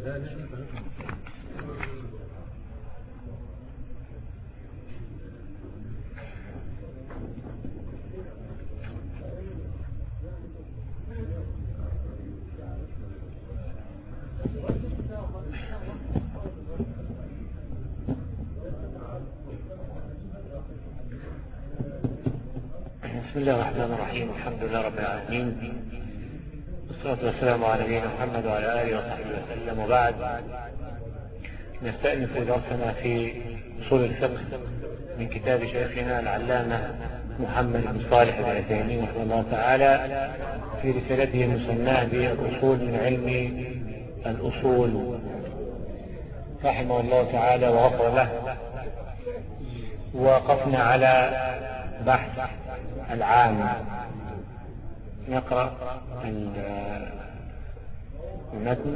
بسم الله الرحمن الرحيم. الحمد لله رب العالمين، والصلاة والسلام على نبينا محمد وعلى آله وصحبه وسلم، وبعد. نستأنف درسنا في أصول الفقه من كتاب شيخنا العلامة محمد بن صالح بن عثيمين رحمه الله تعالى في رسالته المسماة بالأصول من علم الأصول رحمه الله تعالى وغفر له. وقفنا على بحث العام. نقرأ المتن.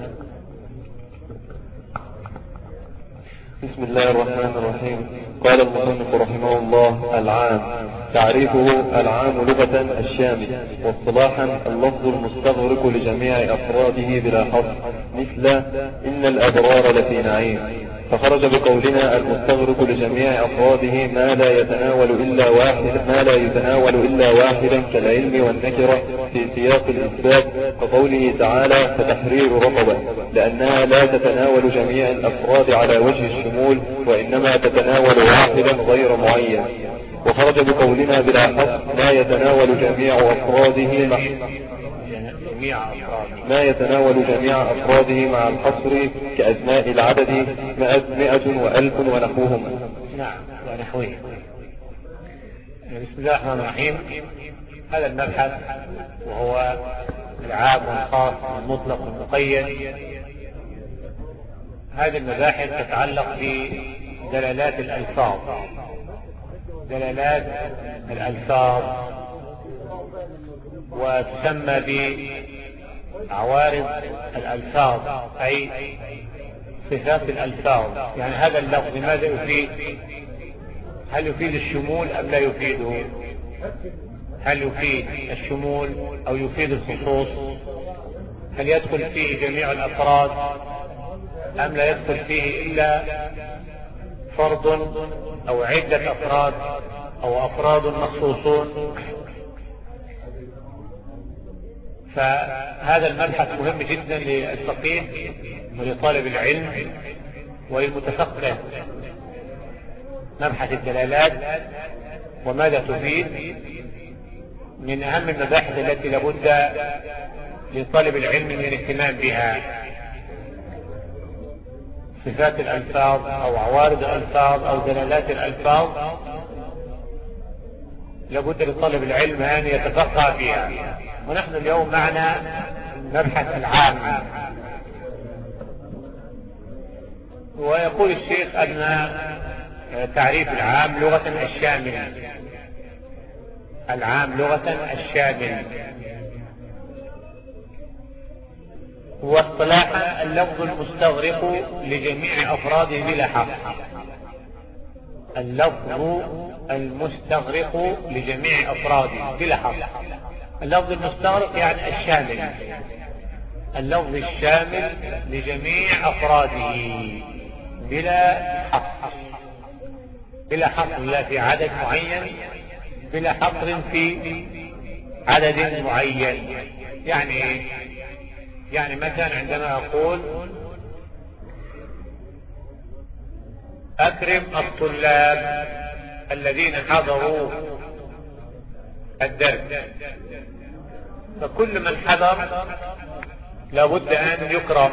بسم الله الرحمن الرحيم. قال المصنف رحمه الله: العام. تعريفه: العام لغة الشامل، واصطلاحا اللفظ المستغرق لجميع أفراده بلا حصر، مثل إن الأبرار لفي نعيم. فخرج بقولنا المستغرق لجميع أفراده ما لا يتناول إلا واحدا كالعلم والنكرة في سياق الإثبات، كقوله تعالى: فتحرير رقبة، لأنها لا تتناول جميع الأفراد على وجه الشمول، وإنما تتناول واحدا غير معين. وخرج بقولنا بلا حصر ما يتناول جميع أفراده مع الحصر، كأسماء العدد 100 و1000 ونحوهم. نعم، ونحوه. بسم الله الرحمن الرحيم. هذا المبحث وهو العام والخاص والمطلق والمقيد. هذه المباحث تتعلق بدلالات الألفاظ، وتسمى بعوارض الألفاظ، أي صفات الألفاظ. يعني هذا اللفظ ماذا يفيد؟ هل يفيد الشمول أم لا يفيده؟ هل يفيد الشمول أو يفيد الخصوص؟ هل يدخل فيه جميع الأفراد أم لا يدخل فيه إلا فرد أو عدة أفراد أو أفراد مخصوصون؟ فهذا المبحث مهم جدا للفقيه ولطالب العلم وللمتفقه. مبحث الدلالات وماذا تفيد من أهم المباحث التي لابد لطالب العلم من الاهتمام بها. صفات الألفاظ أو عوارض الألفاظ أو دلالات الألفاظ لابد لطالب العلم أن يتفقه فيها. ونحن اليوم معنا مبحث العام. ويقول الشيخ أن تعريف العام لغة الشامل. العام لغة الشامل، واصطلاحا اللفظ المستغرق لجميع أفراده بلا حصر. اللفظ المستغرق لجميع أفراده بلا حصر. اللفظ المستغرق يعني الشامل، اللفظ الشامل لجميع أفراده بلا حصر. بلا حصر لا في عدد معين، بلا حصر في عدد معين. يعني مثلا عندما أقول أكرم الطلاب الذين حضروا الدرس، فكل من حضر لابد أن يكرم،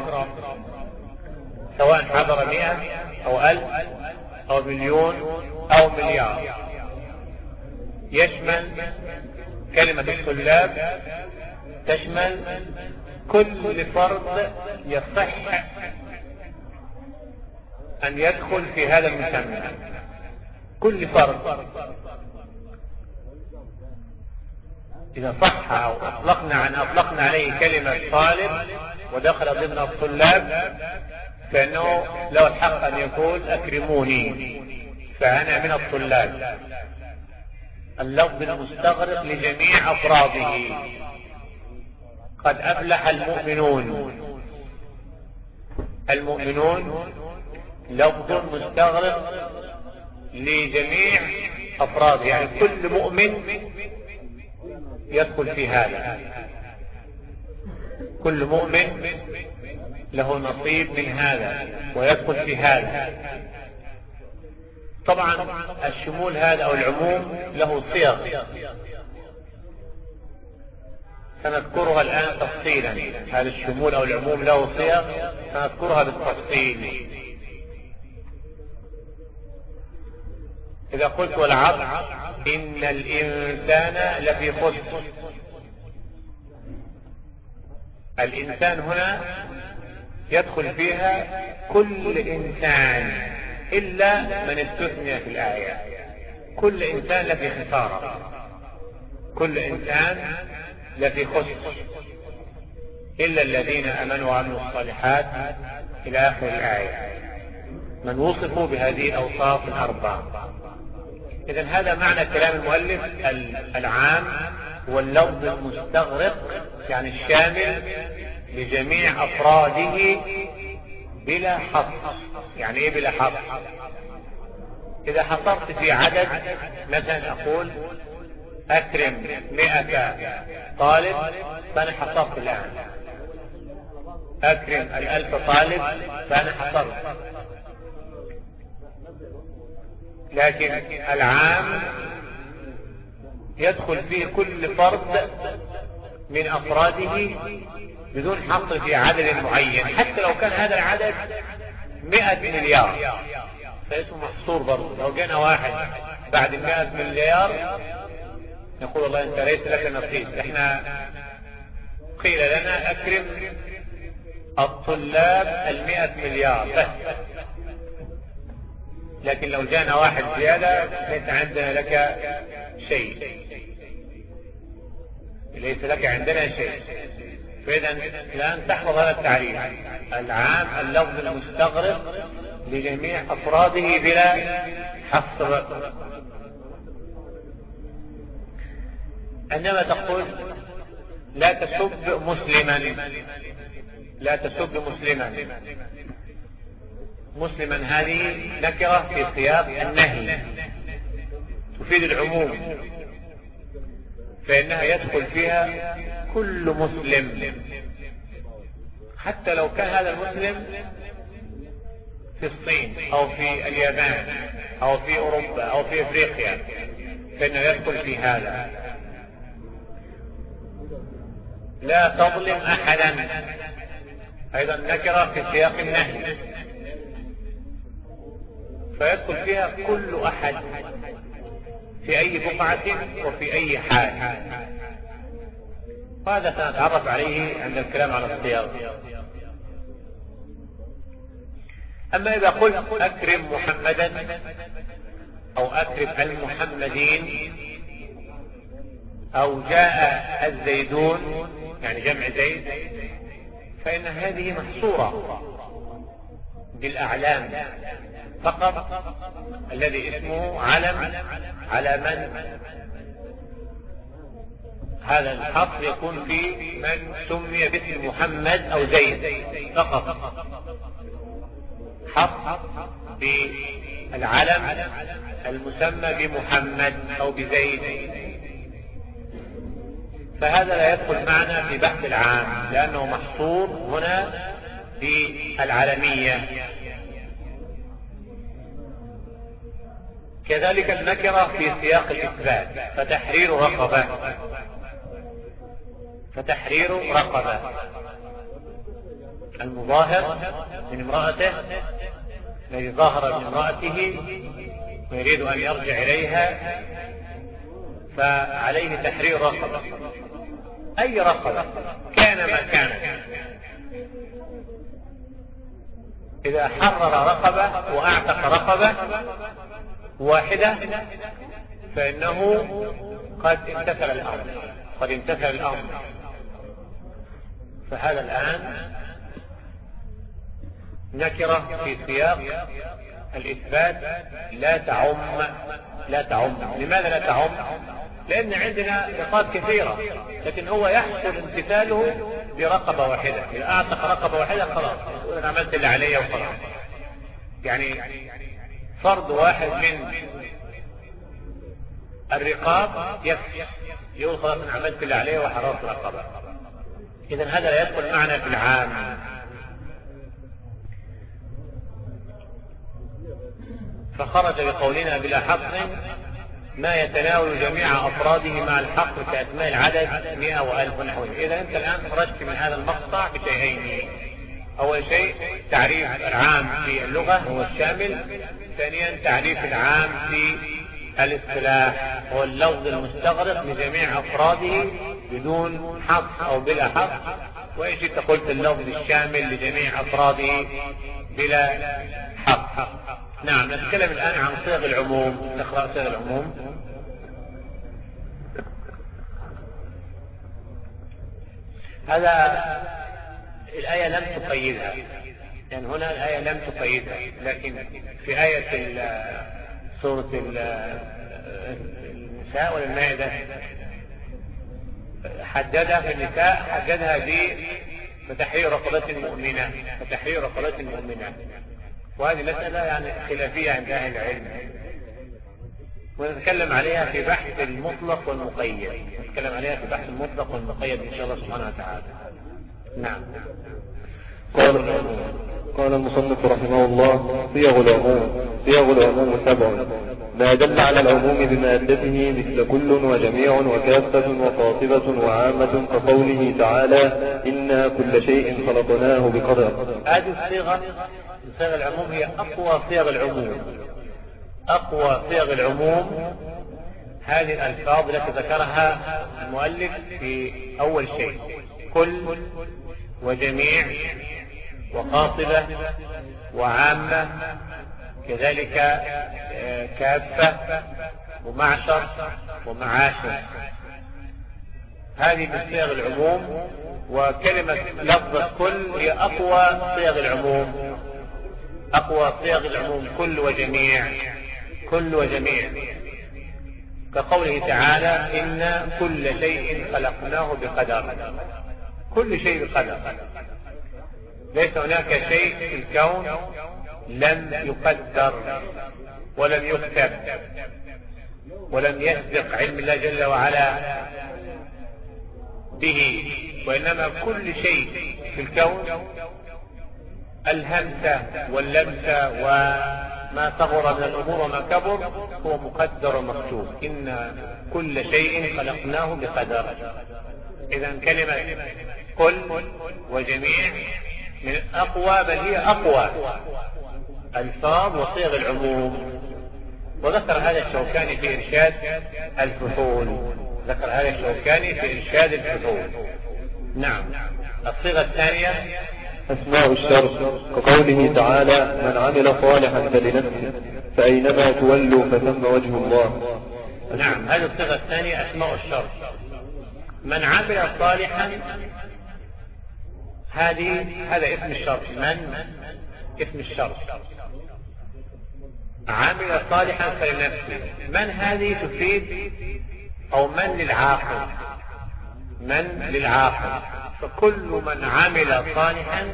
سواء حضر 100 أو 1000 أو مليون أو مليار. يشمل كلمة الطلاب، تشمل كل فرد يصح أن يدخل في هذا المسمى. كل فرد إذا صح أو أطلقنا عليه كلمة طالب ودخل ضمن الطلاب، فإنه له الحق أن يقول أكرموني فأنا من الطلاب. اللفظ المستغرق لجميع أفراده. قد أفلح المؤمنون، المؤمنون لفظ مستغرق لجميع أفراده، يعني كل مؤمن يدخل في هذا، كل مؤمن له نصيب من هذا ويدخل في هذا. طبعا الشمول هذا أو العموم له صيغ سنذكرها الآن تفصيلا. هذا الشمول أو العموم له صيغ سنذكرها بالتفصيل. إذا قلت والعصر إن الإنسان لفي خسر، الإنسان هنا يدخل فيها كل إنسان إلا من استثنى في الآية. كل إنسان لفي خسارة، كل إنسان لفي خسر إلا الذين آمنوا وعملوا الصالحات إلى آخر الآية، من وصفوا بهذه الأوصاف الأربعة. إذن هذا معنى كلام المؤلف العام هو اللفظ المستغرق، يعني الشامل لجميع أفراده بلا حصر. يعني إيه بلا حصر؟ إذا حصرت في عدد، مثلا أقول أكرم 100 طالب، فأنا حصرت الآن. أكرم 1000 طالب، فأنا حصرت. لكن العام يدخل فيه كل فرد من أفراده بدون حصر في عدد معين، حتى لو كان هذا العدد 100 مليار فاسمه محصور برضه. لو جانا واحد بعد 100 مليار نقول والله أنت ليس لك نصيب، احنا قيل لنا أكرم الطلاب 100 مليار بس. لكن لو جانا واحد زيادة ليس عندنا لك شيء، ليس لك عندنا شيء. فإذا الآن تحفظ هذا التعريف العام، اللفظ المستغرق لجميع أفراده بلا حصر. عندما تقول لا تسب مسلما، لا تسب مسلما، مسلما هذه نكرة في سياق النهي تفيد العموم، فإنها يدخل فيها كل مسلم، حتى لو كان هذا المسلم في الصين أو في اليابان أو في أوروبا أو في أفريقيا، فإنه يدخل في هذا. لا تظلم أحدا، أيضا نكرة في سياق النهي، فيدخل فيها كل أحد في أي بقعة وفي أي حال. وهذا سنتعرف عليه عند الكلام على الصياغ. أما إذا قلت أكرم محمدا أو أكرم المحمدين أو جاء الزيدون يعني جمع زيد، فإن هذه محصورة بالأعلام فقط، الذي اسمه علم على من هذا الحصر يكون في من سمي باسم محمد أو زيد فقط، حصر بالعلم المسمى بمحمد أو بزيد. فهذا لا يدخل معنا في بحث العام لأنه محصور هنا بالعلمية. كذلك النكرة في سياق الإثبات، فتحرير رقبة، فتحرير رقبة، المظاهر من امرأته الذي ظاهر من امرأته ويريد أن يرجع إليها فعليه تحرير رقبة، أي رقبة كان ما كان. إذا حرر رقبة وأعتق رقبة واحدة فإنه قد امتثل الأمر، قد امتثل الأمر. فهذا الآن نكرة في سياق الإثبات لا تعم، لا تعم. لماذا لا تعم؟ لأن عندنا نقاط كثيرة، لكن هو يحصل امتثاله برقبة واحدة. إذا أعتق رقبة واحدة خلاص أنا عملت اللي عليا وخلاص. يعني فرض واحد من الرقاب يكفي، يقول خلاص أنا عملت اللي عليا وحررت رقبة. إذن هذا لا يدخل معنا في العام. فخرج بقولنا بلا حصر ما يتناول جميع أفراده مع الحصر كأسماء العدد 100 و1000 ونحوه. إذا أنت الآن خرجت من هذا المقطع بشيئين: أول شيء تعريف العام في اللغة هو الشامل، ثانيا تعريف العام في الاصطلاح هو اللفظ المستغرق لجميع أفراده بدون حصر أو بلا حصر، وإن شئت قلت اللفظ الشامل لجميع أفراده بلا حصر. نعم، نتكلم الآن عن صيغ العموم. نقرأ صيغ العموم. هذا الآية لم تقيدها، يعني هنا الآية لم تقيدها، لكن في آية سورة النساء والمائدة حددها في النساء، حددها بتحرير رقبة مؤمنة، فتحرير رقبة مؤمنة. وهذه مسألة يعني خلافية عند أهل العلم، ونتكلم عليها في بحث المطلق والمقيد. نتكلم عليها في بحث المطلق والمقيد إن شاء الله سبحانه وتعالى. نعم. قال المصنف رحمه الله: صيغ العموم 7. ما دل على العموم بمادته مثل كل وجميع وكافة وقاطبة وعامة، كقوله تعالى: إنا كل شيء خلقناه بقدر. هذه الصيغة، صيغ العموم، هي أقوى صيغ العموم. أقوى صيغ العموم هذه الألفاظ التي ذكرها المؤلف في أول شيء: كل وجميع وقاطبة وعامة، كذلك كافة ومعشر ومعاشر. هذه من صيغ العموم، وكلمة لفظة كل هي أقوى صيغ العموم. أقوى صيغ العموم كل وجميع، كل وجميع، كقوله تعالى: إن كل شيء خلقناه بقدر. كل شيء بقدر، ليس هناك شيء في الكون لم يقدر ولم يكتب ولم يسبق علم الله جل وعلا به، وإنما كل شيء في الكون، الهمسة واللمسة وما صغر من الأمور وما كبر هو مقدر ومكتوب. إن كل شيء خلقناه بقدر. إذا كلمة كل وجميع من أقوى، بل هي أقوى ألفاظ وصيغ العموم. وذكر هذا الشوكاني في إرشاد الفحول. ذكر هذا الشوكاني في إرشاد الفحول. نعم. الصيغة الثانية أسماء الشر، كقوله تعالى: من عمل صالحا فلنفسه فأينما تولوا فثم وجه الله. نعم، هذه الصيغة الثانية أسماء الشر. من عمل صالحا، هذا اسم الشر. من اسم الشر. عمل صالحا فلنفسه. من هذه تفيد، أو من للعاقل، من للعاقل. فكل من عمل صالحا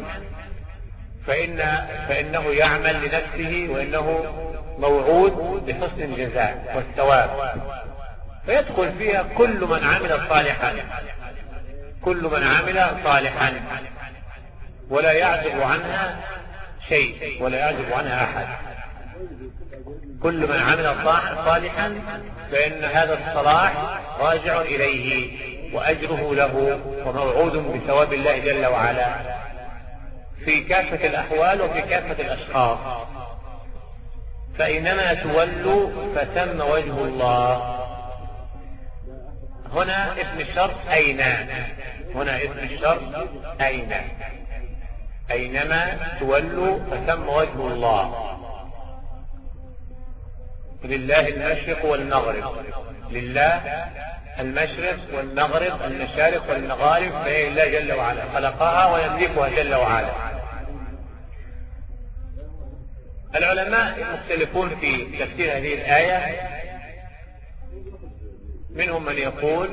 فإنه يعمل لنفسه، وإنه موعود بحسن الجزاء والثواب، فيدخل فيها كل من عمل صالحا. كل من عمل صالحا، ولا يعجب عنها شيء، ولا يعجب عنها أحد. كل من عمل صالحا فإن هذا الصلاح راجع إليه، وأجره له، وموعود بثواب الله جل وعلا في كافة الأحوال وفي كافة الأشخاص. فإنما تولوا فثم وجه الله. هنا اسم الشرط أين. هنا اسم الشرط أين. أينما تولوا فثم وجه الله. لله المشرق والمغرب. لله المشرق والمغرب، المشارق والمغارب، فهي الله جل وعلا خلقها ويملكها جل وعلا. العلماء مختلفون في تفسير هذه الآية. منهم من يقول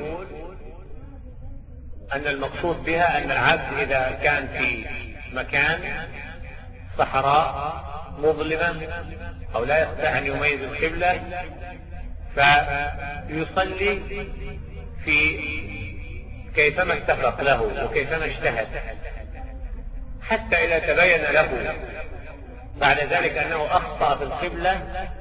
أن المقصود بها أن العبد إذا كان في مكان صحراء مظلمة أو لا يستطيع أن يميز القبلة، فيصلي في كيفما اتفق له وكيفما اجتهد، حتى إذا تبين له بعد ذلك أنه أخطأ في القبلة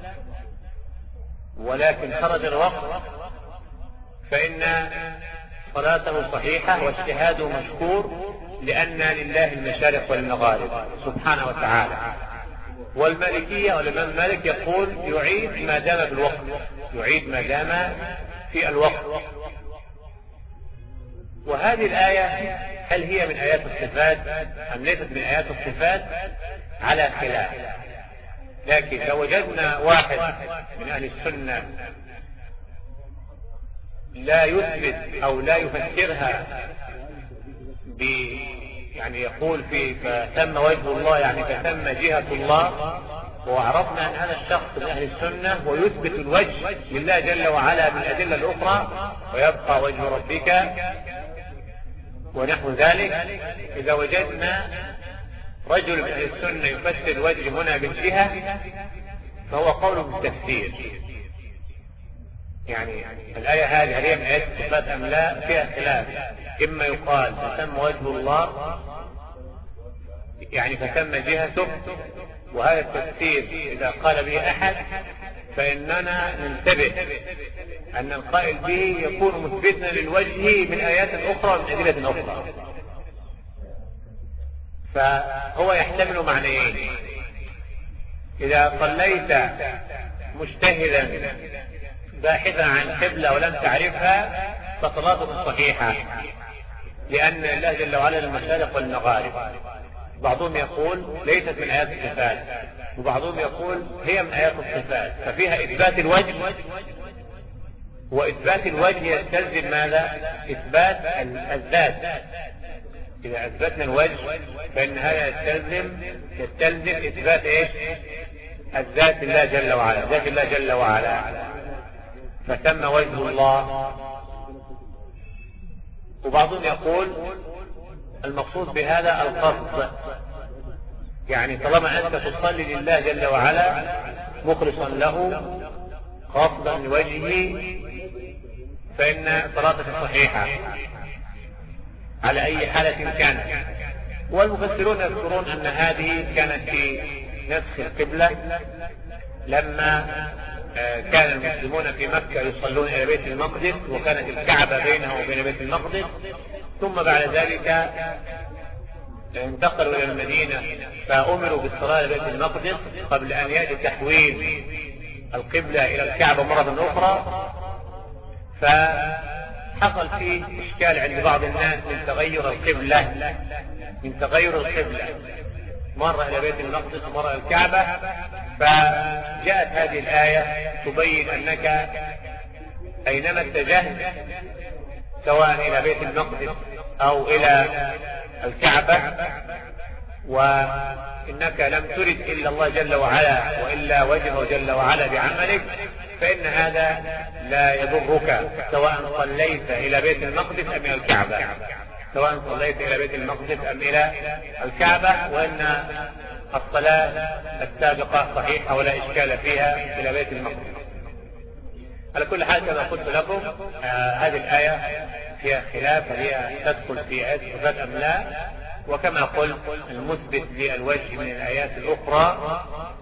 ولكن خرج الوقت، فإن صلاته صحيحة واجتهاده مشكور، لأن لله المشارق والمغارب سبحانه وتعالى. والمالكية والإمام مالك يقول يعيد ما دام في الوقت، يعيد ما دام في الوقت. وهذه الآية هل هي من آيات الصفات أم ليست من آيات الصفات؟ على خلاف، لكن لو وجدنا واحد من أهل السنة لا يثبت أو لا يفسرها يعني يقول في فثم وجه الله، يعني فثم جهة الله، وعرفنا أن هذا الشخص من أهل السنة ويثبت الوجه لله جل وعلا بالأدلة الأخرى، ويبقى وجه ربك ونحو ذلك. إذا وجدنا رجل من أهل السنة يفسر الوجه هنا بالجهة فهو قول بالتفسير. يعني الآية هذه هل هي من آيات الصفات أم لا؟ فيها خلاف، إما يقال فتم وجه الله يعني فتم جهته، وهذا التفسير إذا قال به أحد فإننا ننتبه أن القائل به يكون مثبتنا للوجه من آيات أخرى ومن أدلة أخرى، فهو يحتمل معنيين. إذا صليت مجتهدا باحثا عن قبلة ولم تعرفها فصلاتك صحيحة، لأن الله جل وعلا المشارق والمغارب. بعضهم يقول ليست من آيات الصفات، وبعضهم يقول هي من آيات الصفات، ففيها إثبات الوجه، وإثبات الوجه يستلزم ماذا؟ إثبات الذات. إذا أثبتنا الوجه فإن هذا يستلزم إثبات إيش؟ الذات الله جل وعلا، ذات الله جل وعلا. فتم وجه الله. وبعضهم يقول المقصود بهذا القصد، يعني طالما أنت تصلي لله جل وعلا مخلصا له قصدا لوجهه فإن صلاتك صحيحة على أي حالة كانت. والمفسرون يذكرون أن هذه كانت في نسخ القبلة، لما كان المسلمون في مكة يصلون إلى بيت المقدس، وكانت الكعبة بينه وبين بيت المقدس، ثم بعد ذلك انتقلوا إلى المدينة فأمروا بالصلاة إلى بيت المقدس قبل أن يأتي تحويل القبلة إلى الكعبة مرة أخرى. فحصل فيه إشكال عند بعض الناس من تغير القبلة، مرة إلى بيت المقدس ومرة إلى الكعبة، فجاءت هذه الآية تبين أنك أينما اتجهت سواء إلى بيت المقدس أو إلى الكعبة، وإنك لم ترد إلا الله جل وعلا وإلا وجهه جل وعلا بعملك، فإن هذا لا يضرك سواء صليت إلى بيت المقدس أم إلى الكعبة، سواء صليت إلى بيت المقدس أم إلى الكعبة، وإن الصلاة السابقة صحيحة ولا إشكال فيها إلى بيت المقدس. على كل حال كما قلت لكم هذه الآية فيها خلاف، هي تدخل في آيات الصفات أم لا. وكما قلت المثبت للوجه من الآيات الأخرى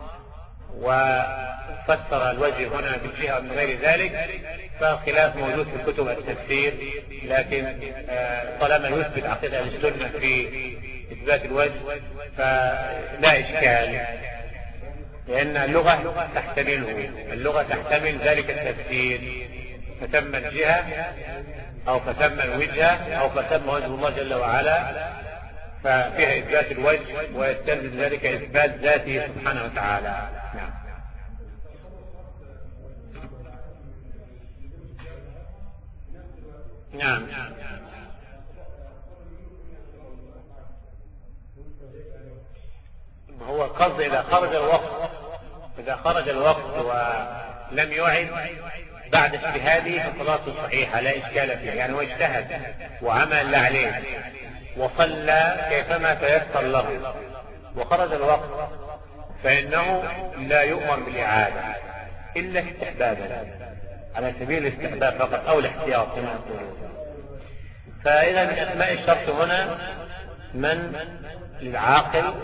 وفسر الوجه هنا بالجهة ومن غير ذلك، فخلاف موجود في كتب التفسير، لكن طالما يثبت عقيدة السنة في إثبات الوجه فلا إشكال، لأن اللغة تحتمل ذلك التفسير، فتم الجهة أو فتم الوجهة أو فتم وجه الله جل وعلا، ففيها إثبات الوجه ويستلزم ذلك إثبات ذاته سبحانه وتعالى. نعم. هو قصد إذا خرج الوقت ولم يعد بعد اجتهاده فصلاته صحيحة لا إشكال فيها، يعني هو اجتهد وعمل لا عليه وصلى كيفما تيسر له، وخرج الوقت فإنه لا يؤمر بالإعادة إلا استحبابا، على سبيل الاستحباب فقط أو الاحتياط كما يقولون. فإذا من أسماء الشرط هنا من للعاقل،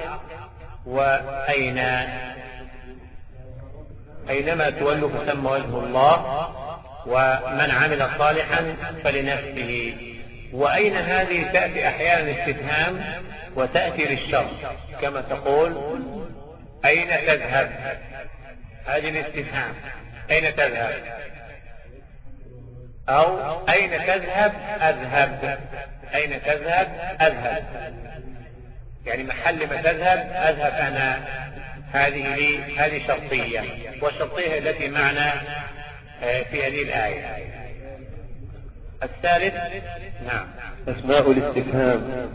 أينما تولوا فثم وجه الله، ومن عمل صالحا فلنفسه. وأين هذه تأتي أحيانا استفهام وتأتي للشرط، كما تقول أين تذهب، هذه الاستفهام أين تذهب، أو أين تذهب أذهب، أين تذهب أذهب، يعني محل ما تذهب أذهب أنا. هذه شرطية، والشرطية التي معنا في هذه الآية. الثالث نعم أسماء الاستفهام.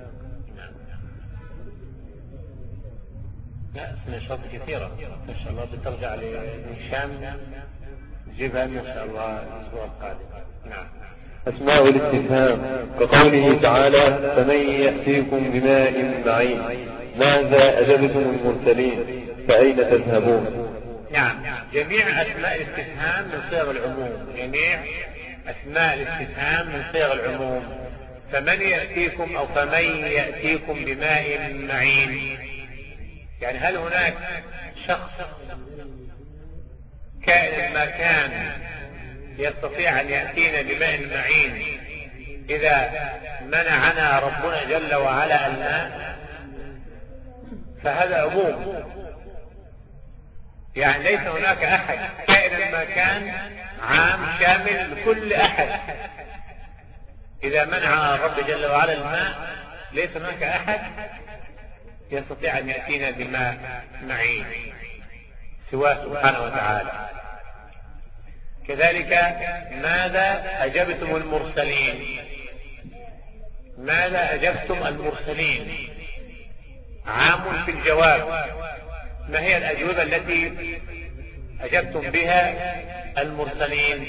لا، اسماء الشرط كثيرة إن شاء الله، بترجع لهشام نجيبها إن شاء الله الأسبوع القادم. نعم. أسماء الاستفهام كقوله تعالى فمن يأتيكم بماء معين ماذا أجبتم المرسلين فأين تذهبون. نعم، جميع أسماء الاستفهام من صيغ العموم، جميع أسماء الاستفهام من صيغ العموم. فمن يأتيكم أو فمن يأتيكم بماء معين، يعني هل هناك شخص كائن ما كان يستطيع أن يأتينا بماء معين إذا منعنا ربنا جل وعلا الماء؟ فهذا عموم، يعني ليس هناك أحد كائنا ما كان عام شامل لكل أحد. إذا منع الرب جل وعلا الماء ليس هناك أحد يستطيع أن يأتينا بماء معين سواه سبحانه وتعالى. كذلك ماذا أجبتم المرسلين، ماذا أجبتم المرسلين، عام في الجواب. ما هي الأجوبة التي أجبتم بها المرسلين؟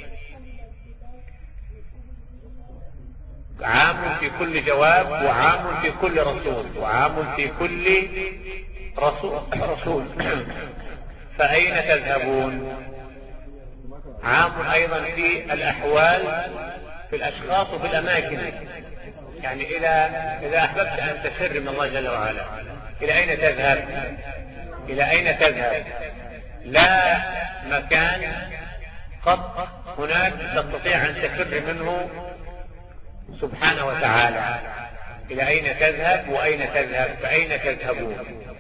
عام في كل جواب، وعام في كل رسول، وعام في كل رسول. فأين تذهبون؟ عام أيضا في الأحوال، في الأشخاص وفي الأماكن. يعني إذا أحببت أن تفر من الله جل وعلا إلى أين تذهب؟ إلى أين تذهب؟ لا مكان قط هناك تستطيع أن تفر منه سبحانه وتعالى. إلى أين تذهب وأين تذهب فأين تذهبون.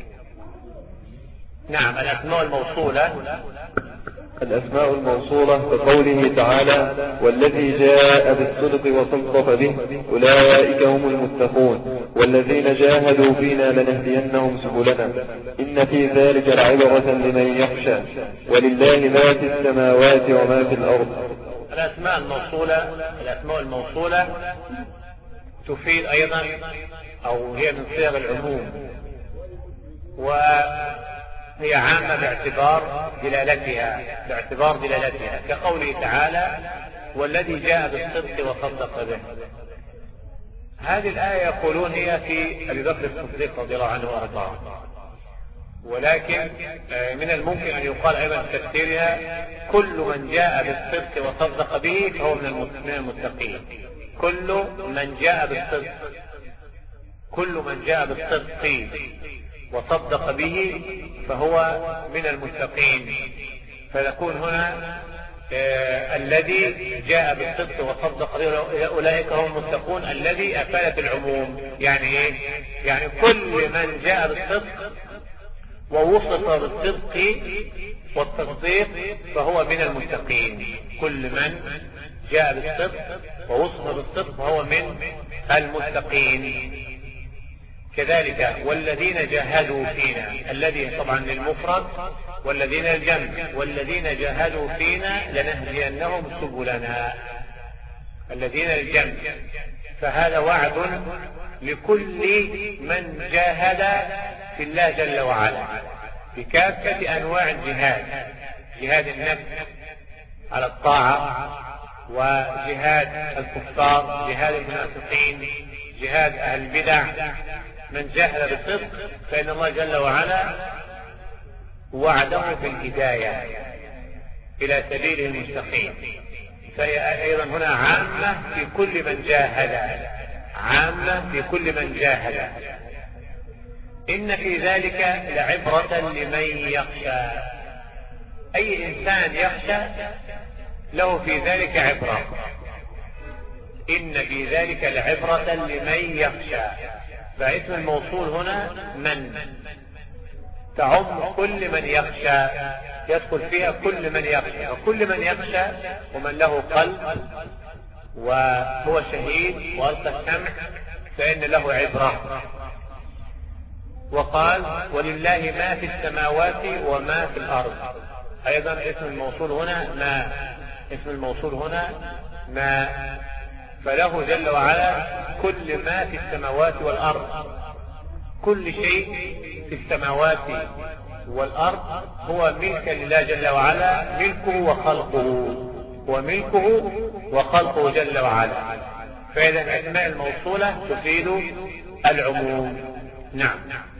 نعم، الأسماء الموصولة. الأسماء الموصولة كقوله تعالى والذي جاء بالصدق وصدق به أولئك هم المتقون والذين جاهدوا فينا لنهدينهم سبلنا إن في ذلك لعبرة لمن يخشى ولله ما في السماوات وما في الأرض. الأسماء الموصولة تفيد أيضا أو هي من صيغ العموم، وهي عامة باعتبار دلالتها كقوله تعالى والذي جاء بالصدق وصدق به. هذه الآية يقولون هي في أبي بكر الصديق رضي الله عنه وأرضاه، ولكن من الممكن أن يقال أيضا في تفسيرها كل من جاء بالصدق وصدق به فهو من المتقين. كل من جاء بالصدق وصدق به فهو من المتقين. فيكون هنا الذي جاء بالصدق وصدق به أولئك هم المتقون. الذي أفادت العموم، يعني إيه؟ يعني كل من جاء بالصدق ووصف بالصدق والتصديق فهو من المتقين. كل من جاء بالصدق ووصف بالصدق فهو من المتقين. كذلك والذين جاهدوا فينا، الذي طبعا للمفرد والذين الجمع، والذين جاهدوا فينا لنهدينهم سبلنا، الذين الجمع. فهذا وعد لكل من جاهد في الله جل وعلا بكافة أنواع الجهاد، جهاد النفس على الطاعة، وجهاد الكفار، جهاد المنافقين، جهاد أهل البدع. من جاهد بالصدق فإن الله جل وعلا وعده بالهداية إلى سبيله المستقيم. فهي أيضا هنا عامة في كل من جاهد، عامة في كل من جاهد. إن في ذلك لعبرة لمن يخشى. أي إنسان يخشى له في ذلك عبرة. إن في ذلك لعبرة لمن يخشى. فاسم الموصول هنا من تعم كل من يخشى، يدخل فيها كل من يخشى، وكل من يخشى ومن له قلب وهو شهيد وألقى السمع فإن له عبرة. وقال ولله ما في السماوات وما في الأرض. أيضا اسم الموصول هنا ما، اسم الموصول هنا ما، فله جل وعلا كل ما في السماوات والأرض. كل شيء في السماوات والأرض هو ملك لله جل وعلا، ملكه وخلقه، وملكه وخلقه جل وعلا. فإذا الأسماء الموصولة تفيد العموم. نعم.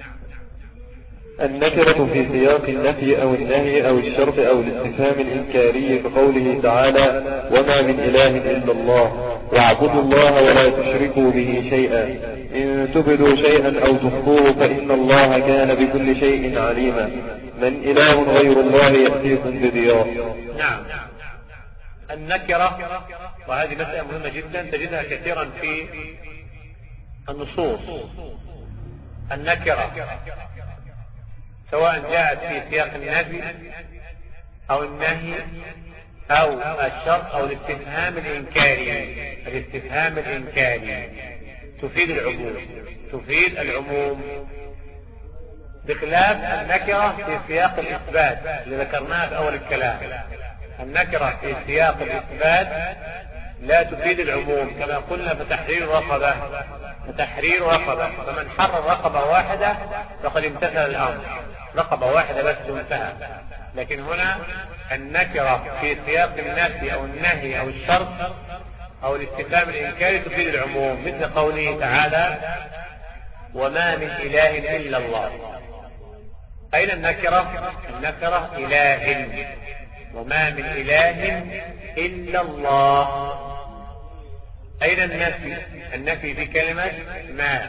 النكرة في سياق النفي أو النهي أو الشرط أو الاستفهام الإنكاري كقوله تعالى وما من إله إلا الله واعبدوا الله ولا تشركوا به شيئا إن تبدوا شيئا أو تخفوه فإن الله كان بكل شيء عليما من إله غير الله يأتيكم بضياء. نعم. النكرة، وهذه مسألة مهمة جدا تجدها كثيرا في النصوص. النكرة سواء جاءت في سياق النفي أو النهي أو الشرط أو الاستفهام الإنكاري. الاستفهام الإنكاري تفيد العموم، تفيد العموم، بخلاف النكرة في سياق الإثبات اللي ذكرناها في أول الكلام. النكرة في سياق الإثبات لا تفيد العموم، كما قلنا فتحرير رقبة، فتحرير رقبة، فمن حرر رقبة واحدة فقد امتثل الأمر، رقبة واحدة بس انتهى. لكن هنا النكرة في سياق النفي أو النهي أو الشرط أو الاستفهام الإنكاري تفيد العموم، مثل قوله تعالى وما من إله إلا الله. أين النكرة؟ النكرة إله، وما من إله إلا الله. أين النفي؟ النفي بكلمة ما،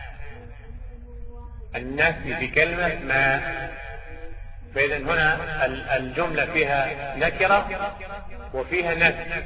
النفي بكلمة ما. فإذا هنا الجملة فيها نكرة وفيها نفي،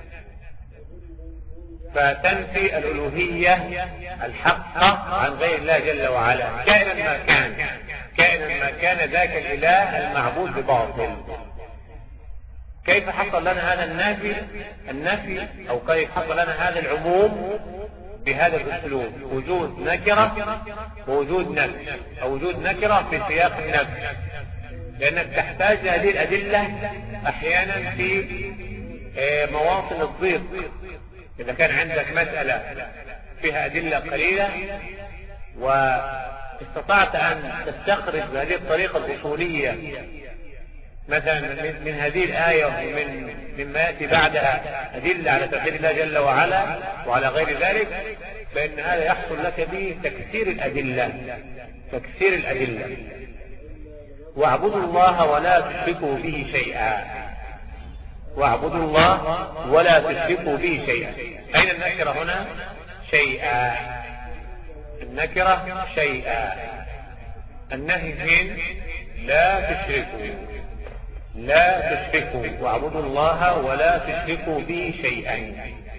فتنفي الألوهية الحقة عن غير الله جل وعلا كائنا ما كان، كائنا ما كان ذاك الإله المعبود بباطل. كيف حصل لنا هذا النفي أو كيف حصل لنا هذا العموم؟ بهذا الأسلوب، وجود نكرة ووجود نفي، أو وجود نكرة في سياق النفي، لأنك تحتاج هذه الأدلة أحيانا في مواطن الضيق. إذا كان عندك مسألة فيها أدلة قليلة واستطعت أن تستخرج بهذه الطريقة الأصولية مثلا من هذه الآية ومن مما يأتي بعدها أدلة على توحيد الله جل وعلا وعلى غير ذلك، فإن هذا يحصل لك به تكسير الأدلة، تكسير الأدلة. واعبدوا الله ولا تشركوا به شيئا، واعبدوا الله ولا تشركوا به شيئا. أين النكرة هنا؟ شيئا، النكرة شيئا. النهي فين؟ لا تشركوا، لا تشركوا، واعبدوا الله ولا تشركوا به شيئا.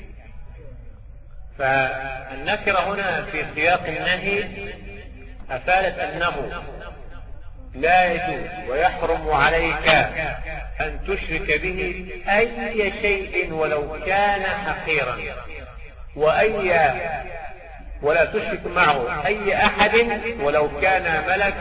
فالنكرة هنا في سياق النهي أفادت أنه لا يجوز ويحرم عليك أن تشرك به أي شيء ولو كان حقيرا، ولا تشرك معه أي أحد ولو كان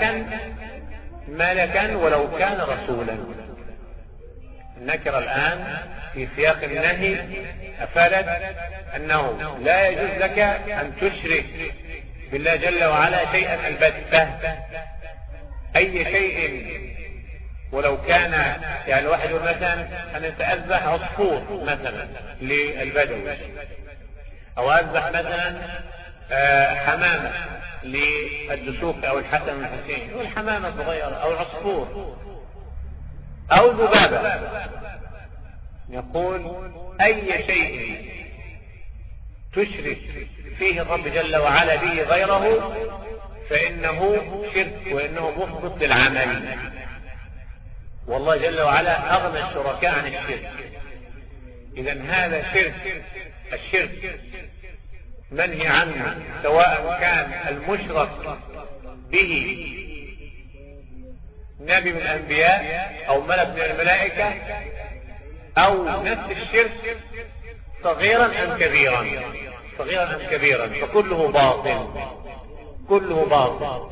ملكا ولو كان رسولا. النكرة الآن في سياق النهي أفادت أنه لا يجوز لك أن تشرك بالله جل وعلا شيئا البتة، أي شيء ولو كان، يعني واحد يقول مثلا أن أذبح عصفور مثلا للبدو، أو أذبح مثلا حمامة للدسوق أو الحسن والحسين، والحمامة صغيرة أو عصفور أو ذبابة. يقول أي شيء تشرك فيه الرب جل وعلا به غيره فإنه شرك وإنه محبط للعمل. والله جل وعلا أغنى الشركاء عن الشرك. إذا هذا شرك، الشرك منهي عنه، سواء كان المشرك به نبي من الأنبياء أو ملك من الملائكة، أو نفس الشرك صغيرا أم كبيرا، صغيرا أم كبيرا، فكله باطل، كله باطل.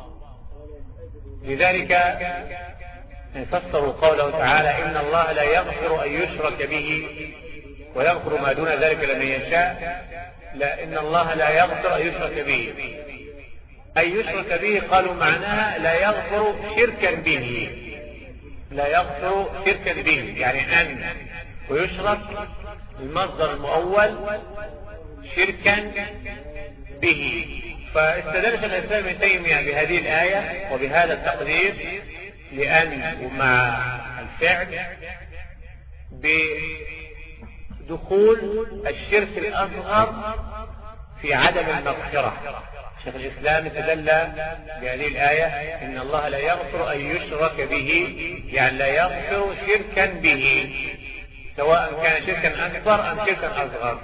لذلك فسروا قوله تعالى إن الله لا يغفر أن يشرك به ويغفر ما دون ذلك لمن يشاء. لا، إن الله لا يغفر أن يشرك به، أن يشرك به قالوا معناها لا يغفر شركا به، لا يغفر شركا به، يعني أن ويشرك المصدر المؤول شركا به. فاستدل شيخ الإسلام ابن تيمية بهذه الآية وبهذا التقدير لأن ومع الفعل بدخول الشرك الأصغر في عدم المغفرة. شيخ الإسلام استدل بهذه الآية إن الله لا يغفر أن يشرك به، يعني لا يغفر شركا به، سواء كان شركا أكبر أم شركا أصغر.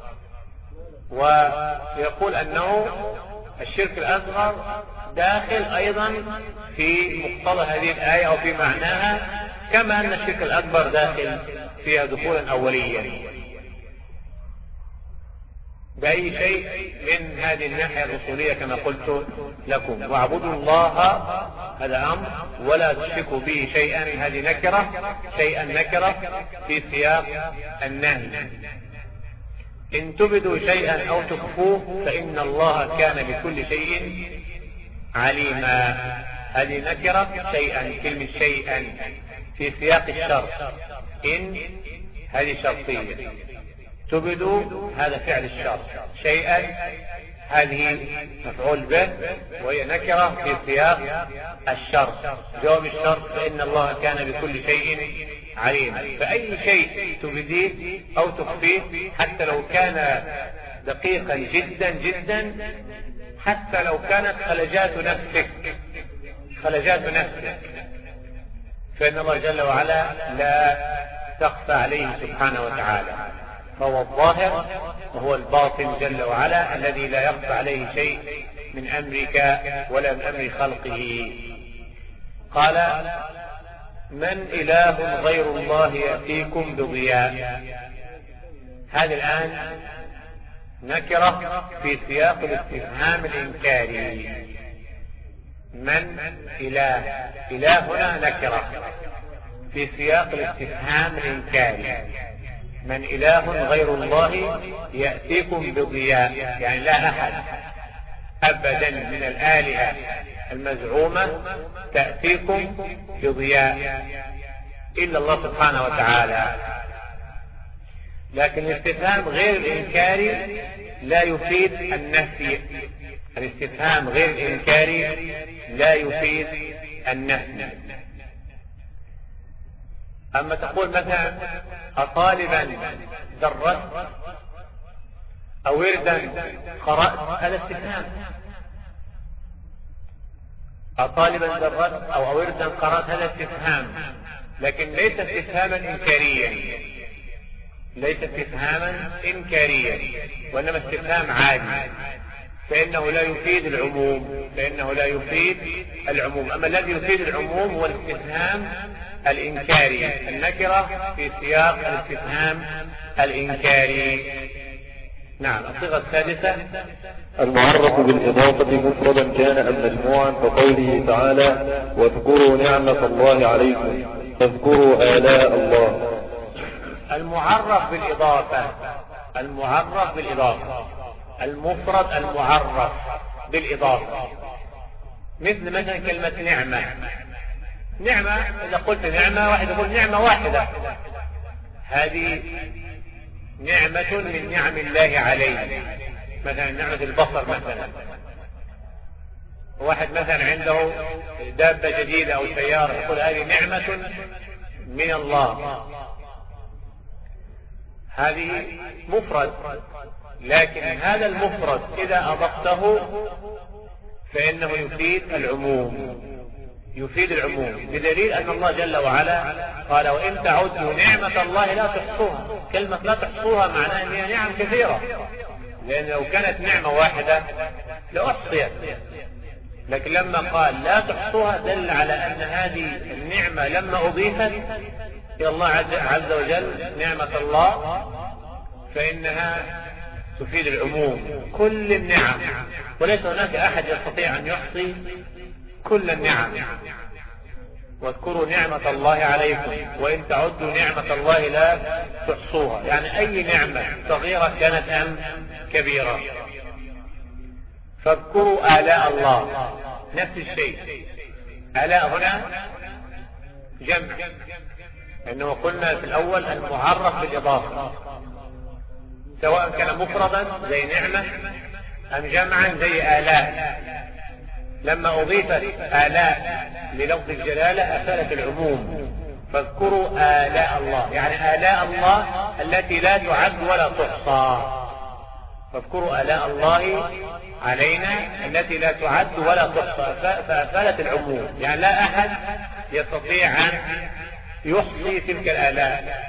ويقول أنه الشرك الأصغر داخل أيضا في مقتضى هذه الآية أو في معناها، كما أن الشرك الأكبر داخل فيها دخولا أوليا. بأي شيء من هذه الناحية الأصولية كما قلت لكم. واعبدوا الله، هذا أمر، ولا تشركوا به شيئا، هذه نكرة، شيئا نكرة في سياق النهي. إن تبدوا شيئا أو تخفوه فإن الله كان بكل شيء عليما. هذه نكرة، شيئا، كلمة شيئا في سياق الشرط، إن هذه شرطية، تبدوا هذا فعل الشرط، شيئا هذه مفعول به وهي نكرة في سياق الشرط، جواب الشرط فإن الله كان بكل شيء عليما. فأي شيء تبديه أو تخفيه حتى لو كان دقيقا جدا جدا، حتى لو كانت خلجات نفسك، خلجات نفسك، فإن الله جل وعلا لا تخفى عليه سبحانه وتعالى، فهو الظاهر وهو الباطن جل وعلا الذي لا يخفى عليه شيء من أمرك ولا من أمر خلقه. قال من إله غير الله يأتيكم بضياء. هذا الآن نكرة في سياق الاستفهام الإنكاري. من إله، إله هنا نكرة في سياق الاستفهام الإنكاري. من إله غير الله يأتيكم بضياء، يعني لا أحد أبدا من الآلهة المزعومة تأتيكم بضياء إلا الله سبحانه وتعالى. لكن الاستفهام غير الإنكاري لا يفيد النفي، الاستفهام غير الإنكاري لا يفيد النفي. أما تقول مثلا أطالبا درست أو وردا قرأت، هذا استفهام. أطالبا درست أو وردا قرأت، هذا استفهام، لكن ليس استفهاما إنكاريا، ليس استفهاما إنكاريا، وإنما استفهام عادي، فإنه لا يفيد العموم، فإنه لا يفيد العموم. أما الذي يفيد العموم هو الاستفهام الإنكاري، النكرة في سياق الاستفهام الإنكاري. نعم. الصيغة السادسة المعرف بالإضافة مفردا كان أم مجموعا، كقوله تعالى واذكروا نعمة الله عليكم فاذكروا آلاء الله. المعرف بالإضافة، المعرف بالإضافة، المفرد المعرف بالإضافة، مثل مثلا كلمة نعمة. نعمة إذا قلت نعمة، واحد يقول نعمة واحدة، هذه نعمة من نعم الله عليه، مثلا نعمة البصر مثلا، واحد مثلا عنده دابة جديدة أو سيارة يقول هذه نعمة من الله، هذه مفرد، لكن هذا المفرد إذا أضفته فإنه يفيد العموم، يفيد العموم، بدليل أن الله جل وعلا قال وإن تعدوا نعمة الله لا تحصوها. كلمة لا تحصوها معناها أنها نعم كثيرة، لأن لو كانت نعمة واحدة لأحصيت، لكن لما قال لا تحصوها دل على أن هذه النعمة لما أضيفت إلى الله عز وجل نعمة الله فإنها تفيد العموم، كل النعم، وليس هناك أحد يستطيع أن يحصي كل النعم. واذكروا نعمة الله عليكم وإن تعدوا نعمة الله لا تحصوها، يعني أي نعمة صغيرة كانت أم كبيرة. فاذكروا آلاء الله، نفس الشيء، آلاء هنا جمع، لأنه قلنا في الأول المعرف بالإضافة، سواء كان مفردا زي نعمة أم جمعا زي آلاء. لما أضيفت آلاء للفظ الجلالة أفادت العموم. فاذكروا آلاء الله، يعني آلاء الله التي لا تعد ولا تحصى. فاذكروا آلاء الله علينا التي لا تعد ولا تحصى، فأفادت العموم، يعني لا أحد يستطيع أن يحصي تلك الآلاء.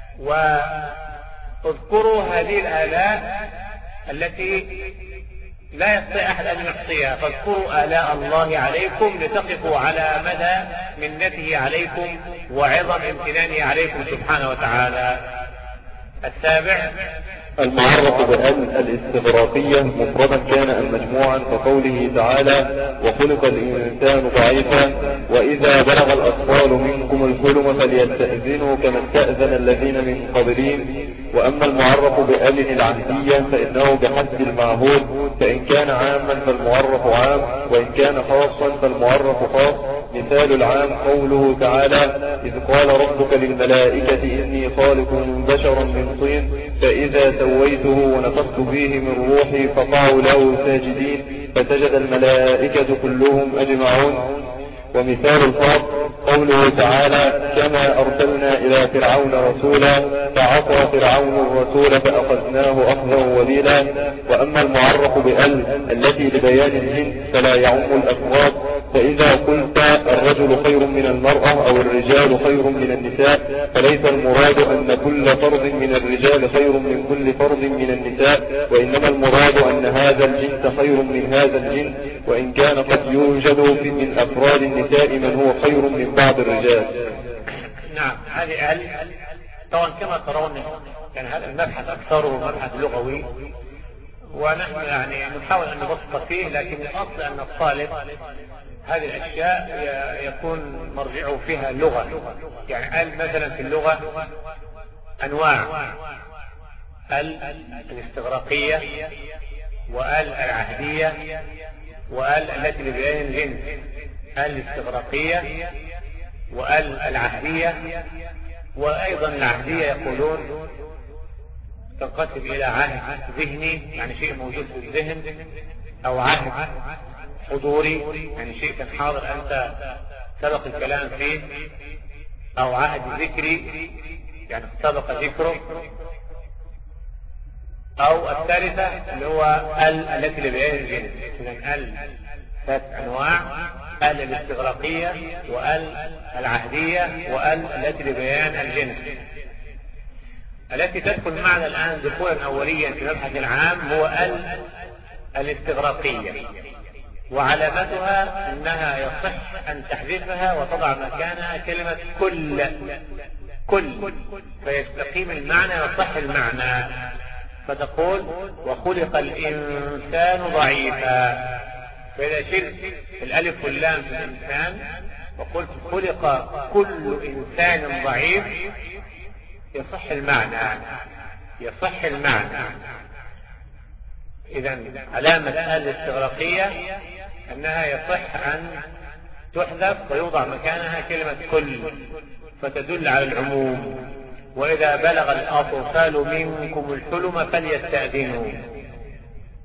واذكروا هذه الآلاء التي لا يستطيع أحد أن يحصيها. فاذكروا آلاء الله عليكم لتقفوا على مدى منته عليكم وعظم امتنانه عليكم سبحانه وتعالى. السابع المعرف بأل الاستغراقية مفردا كان أم مجموعا، فقوله تعالى وخلق الإنسان ضعيفا وإذا بلغ الأطفال منكم الحلم فليستأذنوا كما استأذن الذين من قبلهم. وأما المعرف بأل العهدية فإنه بحسب المعهود، فإن كان عاما فالمعرف عام، وإن كان خاصا فالمعرف خاص. مثال العام قوله تعالى إذ قال ربك للملائكة إني خالق بشرا من طين فإذا سويته ونفخت فيه من روحي فقعوا له ساجدين فسجد الملائكة كلهم أجمعون. ومثال الخاص قوله تعالى كما أرسلنا إلى فرعون رسولا فعصى فرعون الرسول فأخذناه أخذا وبيلا. وأما المعرف بأل التي لبيان الجنس فلا يعم الأفراد، فإذا قلت الرجل خير من المرأة أو الرجال خير من النساء فليس المراد أن كل فرد من الرجال خير من كل فرد من النساء، وإنما المراد أن هذا الجنس خير من هذا الجنس، وإن كان قد يوجد من أفراد النساء من هو خير من بعض الرجال. نعم، هذه طبعا كما ترون يعني هذا المبحث أكثره مبحث لغوي، ونحن يعني نحاول أن نبسط فيه، لكن الأصل أن الطالب هذه الأشياء يكون مرجعه فيها لغة. يعني مثلا في اللغة أنواع، الاستغراقية والعهدية التي لبيان الجنس. الاستغراقية والعهدية، وأيضا العهدية يقولون تنقسم إلى عهد ذهني يعني شيء موجود في الذهن، أو عهد حضوري يعني شيء كان حاضر أنت سبق الكلام فيه، أو عهد ذكري يعني سبق ذكره، أو الثالثة اللي هو التي لبيان الجنس. إذن ثلاث أنواع: الاستغراقية والعهدية التي لبيان الجنس. التي تدخل معنا الآن دخولا أوليا في مبحث العام هو الاستغراقية، وعلامتها أنها يصح أن تحذفها وتضع مكانها كلمة كل فيستقيم المعنى ويصح المعنى. فتقول وخلق الإنسان ضعيفا، فإذا شلت الألف واللام في الإنسان وقلت خلق كل إنسان ضعيف يصح المعنى. إذن علامة الاستغراقية أنها يصح أن تحذف ويوضع مكانها كلمة كل فتدل على العموم. وإذا بلغ الأطفال منكم الحلم فليستأذنوا،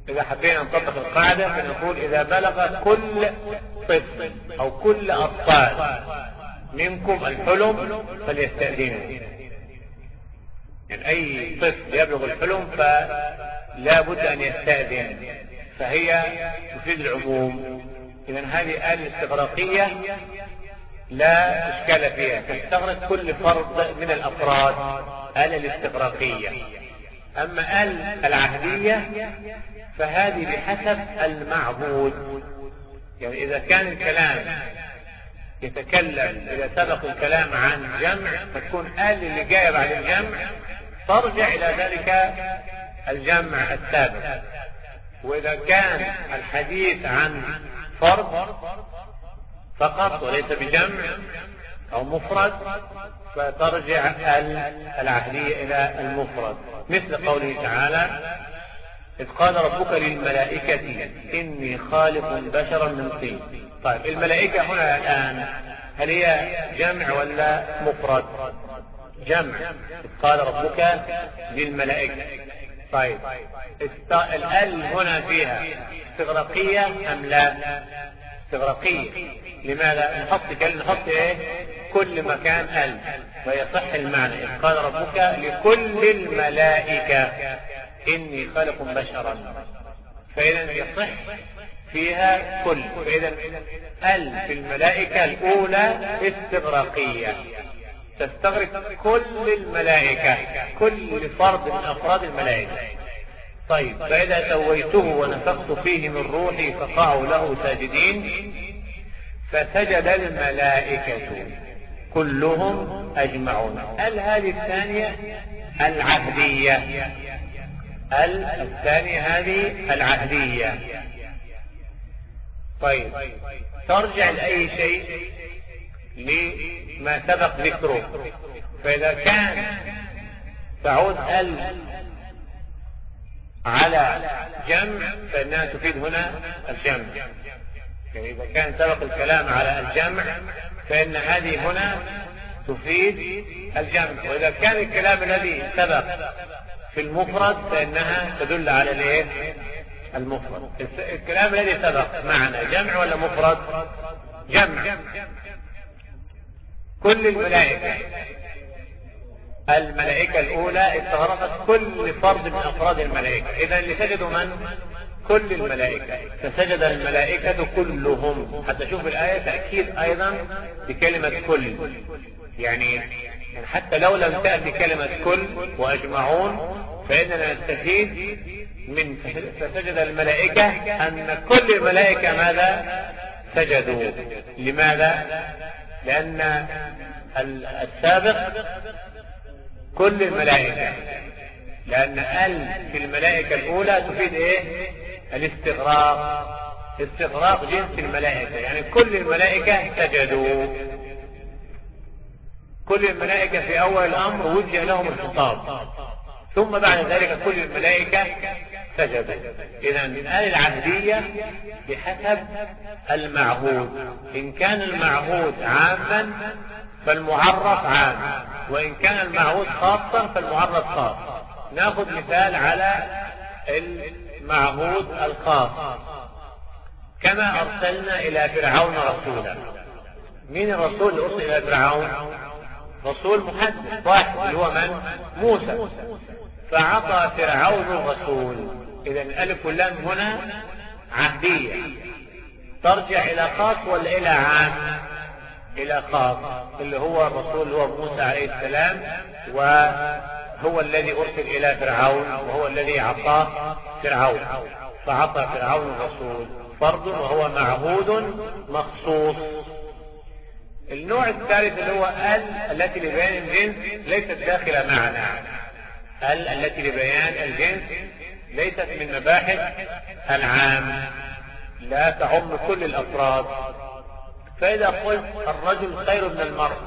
إذا حبينا نطبق القاعدة فنقول إذا بلغ كل طفل أو كل أطفال منكم الحلم فليستأذنوا. يعني أي طفل يبلغ الحلم فلا بد أن يستأذن، فهي تفيد العموم. إذن هذه آلة استغراقية لا إشكال فيها، تستغرق كل فرد من الأفراد، آلة الاستغراقية. أما آلة العهدية فهذه بحسب المعهود. يعني إذا كان الكلام يتكلم، إذا سبق الكلام عن جمع فتكون آلة اللي جاية بعد الجمع ترجع إلى ذلك الجمع السابق. وإذا كان الحديث عن فرد فقط وليس بجمع أو مفرد فترجع العهدية إلى المفرد، مثل قوله تعالى: إذ قال ربك للملائكة إني خالق بشرا من طين. طيب الملائكة هنا الآن هل هي جمع ولا مفرد؟ جمع. إذ قال ربك للملائكة. طيب الآل هنا فيها استغراقية أم لا؟ استغراقية. لماذا؟ نحط ايه؟ كل مكان آل ويصح المعنى. إذ قال ربك لكل الملائكة إني خالق بشرا، فإذا يصح فيها كل. فإذا ال في الملائكة الأولى استغراقية تستغرق كل الملائكة، كل فرد من أفراد الملائكة. طيب فإذا سويته ونفخت فيه من روحي فقعوا له ساجدين فسجد الملائكة كلهم أجمعون. هذه الثانية العهدية، الثانية هذه العهدية. طيب ترجع لأي شيء لما سبق ذكره. فإذا كان تعود على جمع فإنها تفيد هنا الجمع. يعني إذا كان سبق الكلام على الجمع فإن هذه هنا تفيد الجمع. وإذا كان الكلام الذي سبق في المفرد فإنها تدل على الايه؟ المفرد. الكلام الذي سبق معنا جمع ولا مفرد؟ جمع. كل الملائكة الأولى استغرقت كل فرد من أفراد الملائكة. إذا اللي سجدوا من؟ كل الملائكة، فسجد الملائكة كلهم. حتى شوف الآية تأكيد أيضا بكلمة كل. يعني حتى لو لم تأتي كلمة كل وأجمعون فإننا نستفيد من فسجد الملائكة أن كل الملائكة ماذا؟ سجدوا. لماذا؟ لأن السابق كل الملائكة، لأن في الملائكة الأولى تفيد إيه؟ الاستغراق، استغراق جنس الملائكة. يعني كل الملائكة سجدوا، كل الملائكة في أول الأمر وجه لهم الخطاب، ثم بعد ذلك كل الملائكة سجدوا. إذا الآية العهدية بحسب المعهود. إن كان المعهود عاما فالمعرف عام، وإن كان المعهود خاصا فالمعرف خاص. ناخذ مثال على المعهود الخاص. كما أرسلنا إلى فرعون رسولا. مين الرسول اللي أرسل إلى فرعون؟ رسول محدد واحد اللي هو من؟ موسى. فعطى فرعون الرسول. إذا الألف واللام هنا عهدية ترجع إلى خاص ولا إلى عام؟ إلى خاص، اللي هو الرسول هو موسى عليه السلام، وهو الذي أرسل إلى فرعون وهو الذي عطاه فرعون. فعطى فرعون الرسول فرد وهو معهود مخصوص. النوع الثالث اللي هو التي لبيان الجنس ليست داخلة معنا. التي لبيان الجنس ليست من مباحث العام، لا تعم كل الأفراد. فإذا قلت الرجل خير من المرء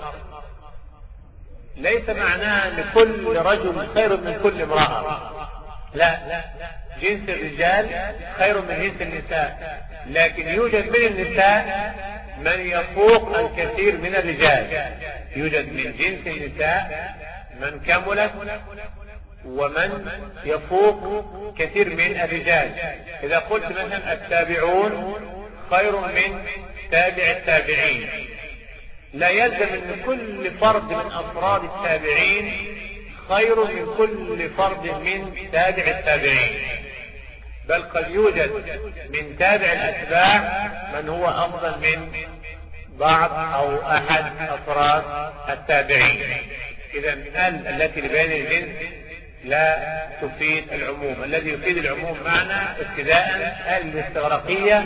ليس معناه لكل رجل خير من كل امرأة، لا، جنس الرجال خير من جنس النساء، لكن يوجد من النساء من يفوق الكثير من الرجال. يوجد من جنس النساء من كملت ومن يفوق كثير من الرجال. إذا قلت مثلا التابعون خير من تابع التابعين، لا يلزم ان كل فرد من افراد التابعين خير من كل فرد من تابع التابعين، بل قد يوجد من تابع الاتباع من هو افضل من بعض او احد افراد التابعين. اذا التي لبيان الجنس لا تفيد العموم. الذي يفيد العموم معنى ابتداء الاستغراقية،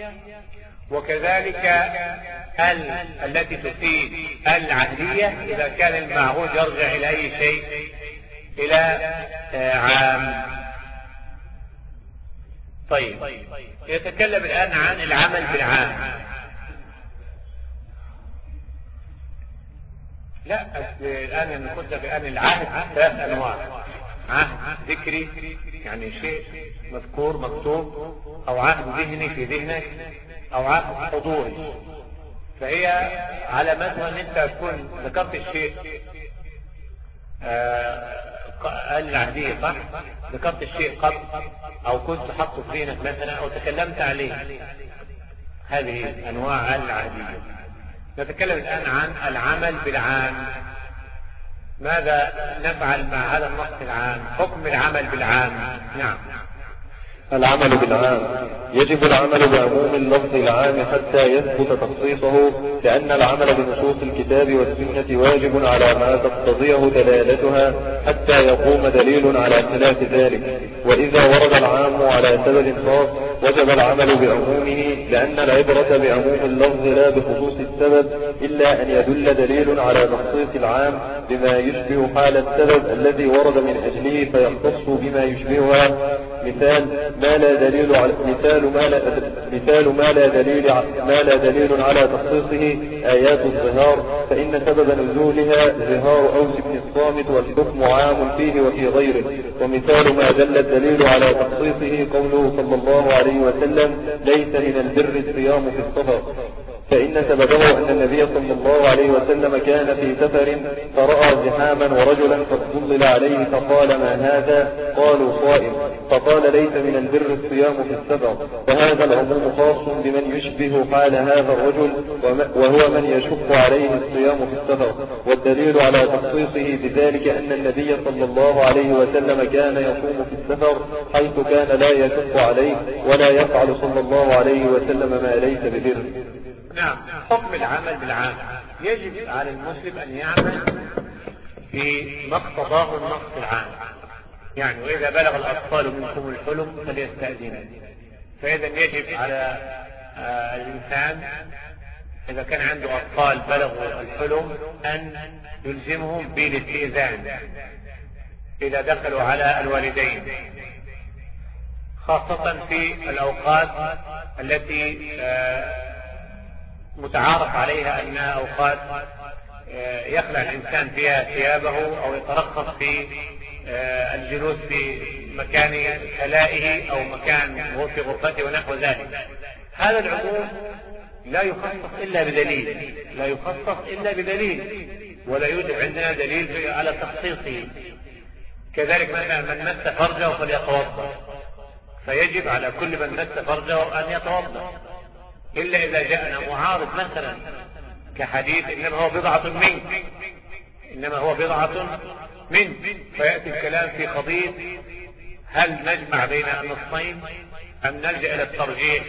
وكذلك التي تفيد العهدية إذا كان المعهود يرجع إلى أي شيء إلى عام. طيب، يتكلم الآن عن العمل بالعام. لا، الآن كنت الآن العهد 3 أنواع: عهد ذكري يعني شيء مذكور مكتوب، أو عهد ذهني في ذهنك، أو عهد حضوري. فهي على مدى أن أنت تكون ذكرت الشيء العهدية صح؟ ذكرت الشيء قبل، أو كنت حطه في ذهنك مثلا، أو تكلمت عليه. هذه أنواع العهدية. نتكلم الآن عن العمل بالعام. ماذا نفعل مع هذا النص العام؟ حكم العمل بالعام. نعم. العمل بالعام: يجب العمل بعموم اللفظ العام حتى يثبت تخصيصه، لأن العمل بنصوص الكتاب والسنة واجب على ما تقتضيه دلالتها حتى يقوم دليل على خلاف ذلك. وإذا ورد العام على سبب خاص وجب العمل بعمومه، لأن العبرة بعموم اللفظ لا بخصوص السبب، إلا أن يدل دليل على تخصيص العام بما يشبه حال السبب الذي ورد من أجله فيختص بما يشبهها. مثال ما لا دليل على تخصيصه آيات الظهار، فإن سبب نزولها ظهار أوس بن الصامت، والحكم عام فيه وفي غيره. ومثال ما دل الدليل على تخصيصه قوله صلى الله عليه وسلم: ليس من البر الصيام في السفر، فإن سببه أن النبي صلى الله عليه وسلم كان في سفر فرأى زحاما ورجلا قد ظلل عليه فقال: ما هذا؟ قالوا: صائم. فقال: ليس من البر الصيام في السفر. فهذا العموم خاص بمن يشبه حال هذا الرجل، وهو من يشق عليه الصيام في السفر. والدليل على تخصيصه بذلك أن النبي صلى الله عليه وسلم كان يصوم في السفر، حيث كان لا يشق عليه ولا يفعل صلى الله عليه وسلم ما ليس ببر. نعم. حكم العمل بالعام: يجب على المسلم أن يعمل بما اقتضاه النص العام. يعني وإذا بلغ الأطفال منكم الحلم فليستأذنوا. فإذا يجب على الإنسان إذا كان عنده أطفال بلغوا الحلم أن يلزمهم بالاستئذان إذا دخلوا على الوالدين، خاصة في الأوقات التي متعارف عليها أنها أوقات يخلع الإنسان فيها ثيابه أو يترخص في الجلوس في مكان خلائه أو مكان هو في غرفته ونحو ذلك. هذا العموم لا يخصص إلا بدليل، لا يخصص إلا بدليل، ولا يوجد عندنا دليل على تخصيصه. كذلك مثلا من مس فرجه فليتوضأ، فيجب على كل من مس فرجه أن يتوضأ، إلا إذا جاءنا معارض مثلا كحديث إنما هو بضعة منك، إنما هو بضعة منك، فيأتي الكلام في قضية هل نجمع بين النصين أم نلجأ إلى الترجيح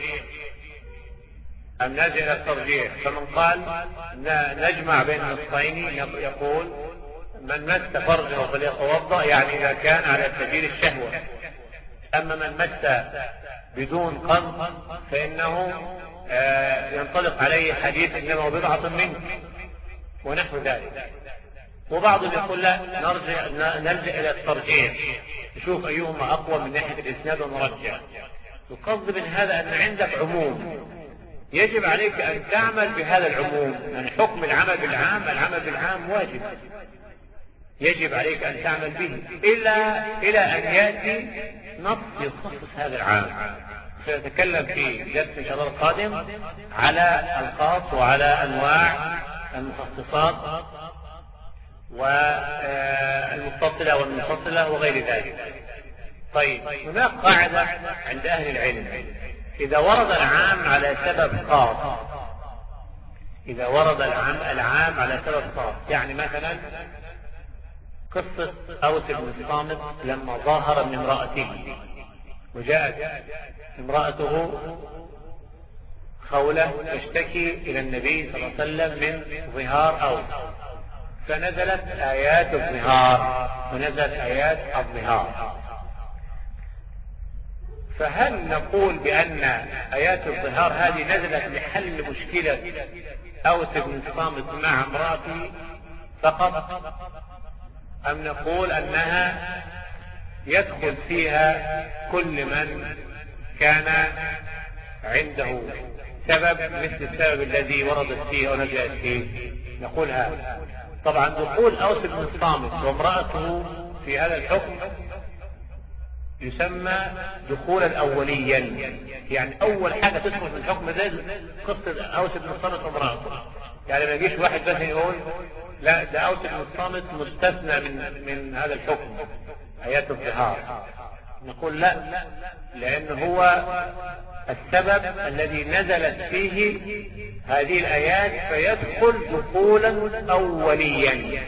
فمن قال نجمع بين النصين يقول من مس فرجه فليتوضأ، يعني إذا كان على سبيل الشهوة. أما من مس بدون قصد فإنه ينطلق عليه حديث إنما هو بضعة منك ونحو ذلك. وبعضهم يقول لا، نلجأ إلى الترجيح، نشوف أيهما أقوى من ناحية الإسناد ونرجع. القصد من هذا أن عندك عموم، يجب عليك أن تعمل بهذا العموم. يعني حكم العمل بالعام واجب، يجب عليك أن تعمل به إلى أن يأتي نص يخصص هذا العام. سنتكلم في درس إن شاء الله القادم على الخاص وعلى أنواع المخصصات والمتصلة والمنفصلة وغير ذلك. طيب هناك قاعدة عند أهل العلم: إذا ورد العام على سبب خاص، إذا ورد العام على سبب خاص، يعني مثلا قصة أوس بن الصامت لما ظاهر من امرأته، وجاءت امرأته خولة تشتكي إلى النبي صلى الله عليه وسلم من ظهار أوس، فنزلت آيات الظهار ونزلت آيات الظهار. فهل نقول بأن آيات الظهار هذه نزلت لحل مشكلة أوس بن الصامت مع امرأته فقط، أم نقول أنها يدخل فيها كل من كان عنده سبب مثل السبب الذي وردت فيه أو نزلت فيه؟ نقول هذا. طبعا دخول أوس بن الصامت وامرأته في هذا الحكم يسمى دخولا أوليا، يعني أول حاجة تدخل في الحكم ده قصة أوس بن الصامت وامرأته. يعني ما يجيش واحد بس يقول لا ده أوس بن الصامت مستثنى من هذا الحكم آيات الظهار. نقول لا، لأن هو السبب الذي نزلت فيه هذه الآيات فيدخل دخولا أوليا،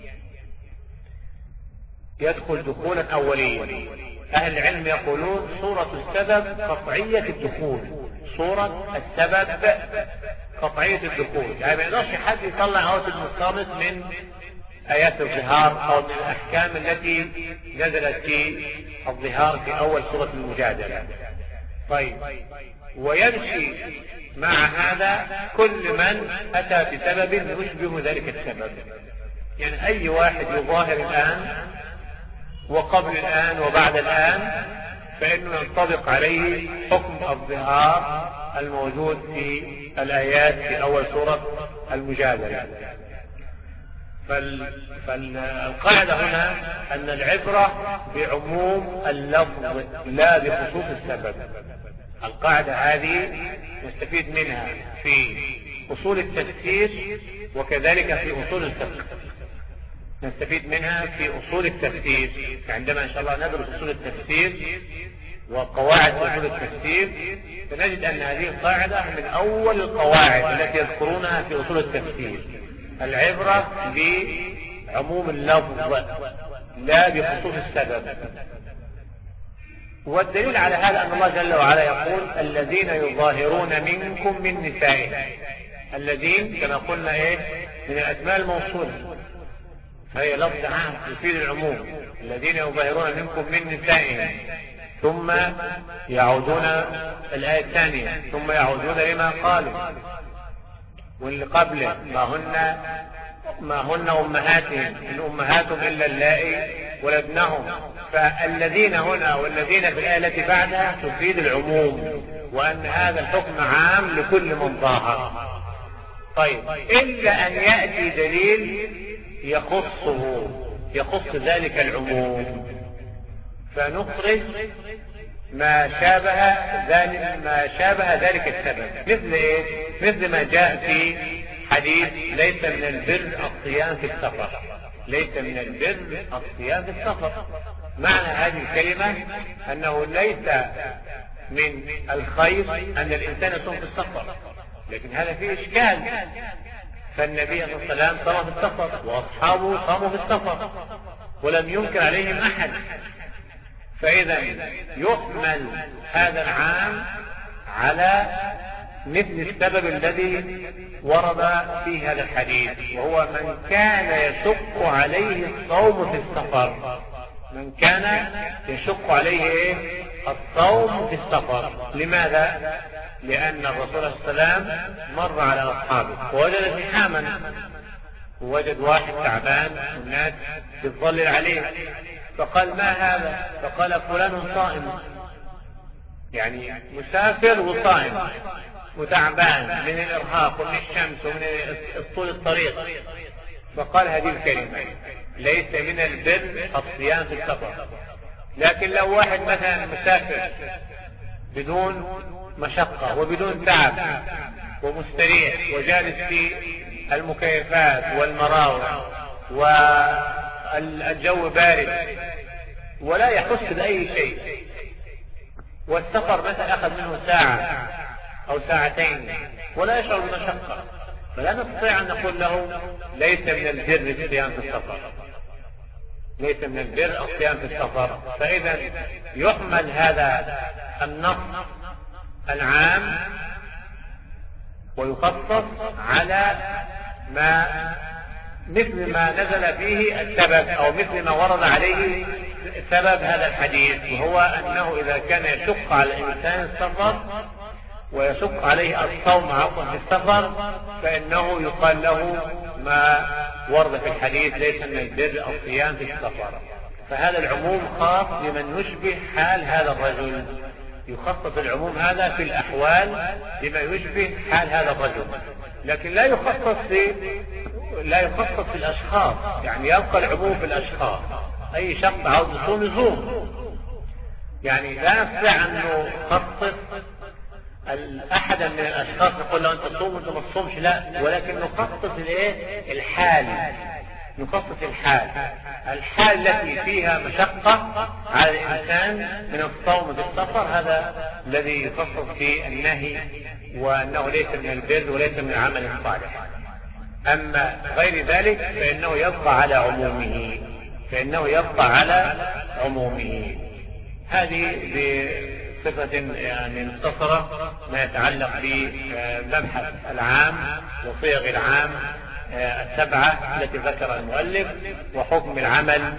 يدخل دخولا أوليا. أهل العلم يقولون صورة السبب قطعية الدخول، صورة السبب قطعية الدخول، يعني ما يقدرش حد يطلع أوس بن الصامت من آيات الظهار أو من الأحكام التي نزلت في الظهار في أول سورة المجادلة. طيب، ويمشي مع هذا كل من أتى بسبب يشبه ذلك السبب، يعني أي واحد يظاهر الآن وقبل الآن وبعد الآن فإنه ينطبق عليه حكم الظهار الموجود في الآيات في أول سورة المجادلة. فالقاعدة هنا أن العبرة بعموم اللفظ لا بخصوص السبب. القاعدة هذه نستفيد منها في أصول التفسير وكذلك في أصول الفقه. نستفيد منها في أصول التفسير عندما إن شاء الله ندرس أصول التفسير وقواعد أصول التفسير، فنجد أن هذه القاعدة من أول القواعد التي يذكرونها في أصول التفسير. العبرة بعموم اللفظ لا بخصوص السبب. والدليل على هذا أن الله جل وعلا يقول الذين يظاهرون منكم من نسائهم. الذين كما قلنا من الأسماء الموصولة، فهي لفظ عام يفيد العموم. الذين يظاهرون منكم من نسائهم، ثم يعودون الآية الثانية ثم يعودون لما قالوا واللي قبله ما هن أمهاتهم إن أمهاتهم إلا اللائي ولدنهم. فالذين هنا والذين في الآية التي بعدها تفيد العموم، وأن هذا الحكم عام لكل من ظاهر. طيب، إلا أن يأتي دليل يخص ذلك العموم، فنخرج ما شابه ذلك السبب. مثل مثل ما جاء في حديث ليس من البر الصيام في السفر. ليس من البر الصيام في السفر. معنى هذه الكلمة أنه ليس من الخير أن الإنسان يصوم في السفر، لكن هذا فيه إشكال. فالنبي صلى الله عليه وسلم صام في السفر وأصحابه صاموا في السفر ولم ينكر عليهم أحد. فإذا يحمل هذا العام على مثل السبب الذي ورد في هذا الحديث، وهو من كان يشق عليه الصوم في السفر. من كان يشق عليه الصوم في السفر. لماذا؟ لأن الرسول صلى الله عليه وسلم مر على أصحابه ووجد زحاما، ووجد واحد تعبان والناس تظلل عليه، فقال ما هذا؟ فقال فلان صائم، يعني مسافر وصائم وتعبان من الإرهاق ومن الشمس ومن طول الطريق. فقال هذه الكلمة ليس من البر الصيام في السفر. لكن لو واحد مثلا مسافر بدون مشقة وبدون تعب ومستريح وجالس في المكيفات والمراوح والجو بارد ولا يحس بأي شيء، والسفر مثلا أخذ منه ساعة أو ساعتين ولا يشعر بمشقة، فلا نستطيع أن نقول له ليس من البر الصيام في السفر، ليس من البر الصيام في السفر. فإذا يحمل هذا النص العام ويخصص على ما مثل ما نزل فيه السبب أو مثل ما ورد عليه سبب هذا الحديث، وهو أنه إذا كان يشق على الإنسان السفر ويشق عليه الصوم عفوا في السفر فإنه يقال له ما ورد في الحديث ليس من البر الصيام في السفر. فهذا العموم خاص بمن يشبه حال هذا الرجل، يخصص العموم هذا في الأحوال بما يشبه حال هذا الرجل، لكن لا يخصص في الأشخاص، يعني يبقى العموم في الأشخاص. أي شخص عاوز يصوم يعني لا نستطيع أن نخصص أحدا من الأشخاص نقول له أنت تصوم وأنت ما تصومش، لا، ولكن نخصص الحال، نخصص الحال التي فيها مشقة على الإنسان من الصوم في السفر، هذا الذي يخصص في النهي، وأنه ليس من البر وليس من العمل الصالح. أما غير ذلك فإنه يبقى على عمومه. هذه بصفة يعني مختصرة ما يتعلق بمبحث العام وصيغ العام السبعة التي ذكر المؤلف، وحكم العمل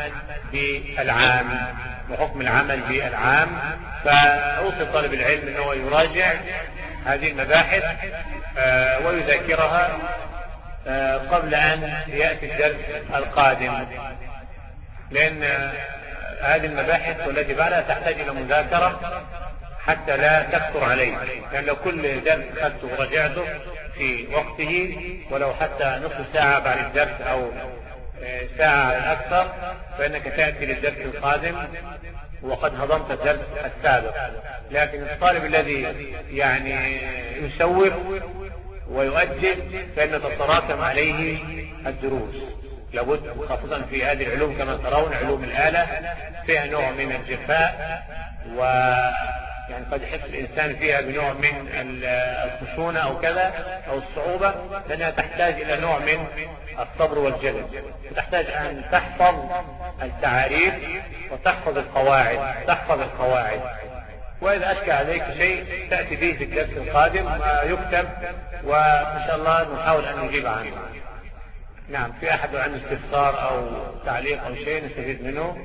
بالعام. فأوصي طالب العلم أنه يراجع هذه المباحث ويذاكرها قبل أن يأتي الدرس القادم، لأن هذه المباحث والتي بعدها تحتاج إلى مذاكرة حتى لا تكثر عليه، لأن لو كل درس أخذته ورجعته في وقته ولو حتى نصف ساعة بعد الدرس أو ساعة أكثر فإنك تأتي للدرس القادم وقد هضمت الدرس السابق. لكن الطالب الذي يعني يسوف ويؤجل فإن تتراكم عليه الدروس، لابد خاصة في هذه العلوم كما ترون علوم الآلة فيها نوع من الجفاء، ويعني قد يحس الإنسان فيها بنوع من الخشونة أو كذا أو الصعوبة، لأنها تحتاج إلى نوع من الصبر والجلد، وتحتاج أن تحفظ التعاريف وتحفظ القواعد. وإذا أشكى عليك شيء تأتي به في الدرس القادم ما يكتب، وإن شاء الله نحاول أن نجيب عنه. نعم، في أحد عنده استفسار أو تعليق أو شيء نستفيد منه؟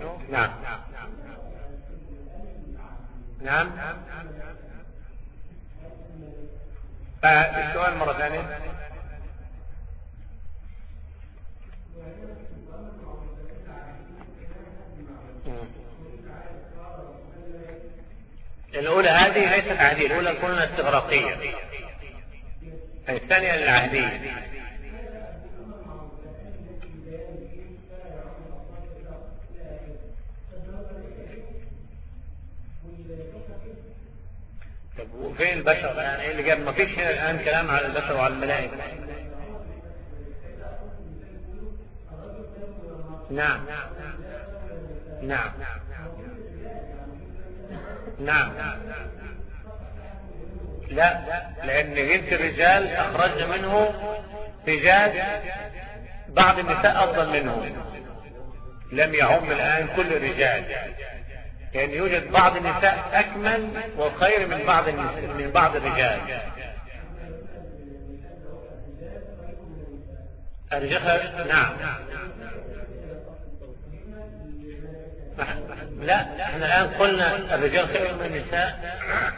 نعم. السؤال مرة ثانية. الأولى هذه ليست عهدية، الأولى كلها استغراقية، الثانية العهدية. طب وفين البشر؟ يعني ايه اللي جاب؟ ما فيش هنا الآن كلام على البشر وعلى الملائكة. نعم. لا، لأن جنس الرجال أخرج منه رجال بعض النساء أفضل منهم، لم يعم الآن كل الرجال، يعني يوجد بعض النساء أكمل وخير من بعض الرجال. الرجال نعم. لا، احنا الآن قلنا الرجال خير من النساء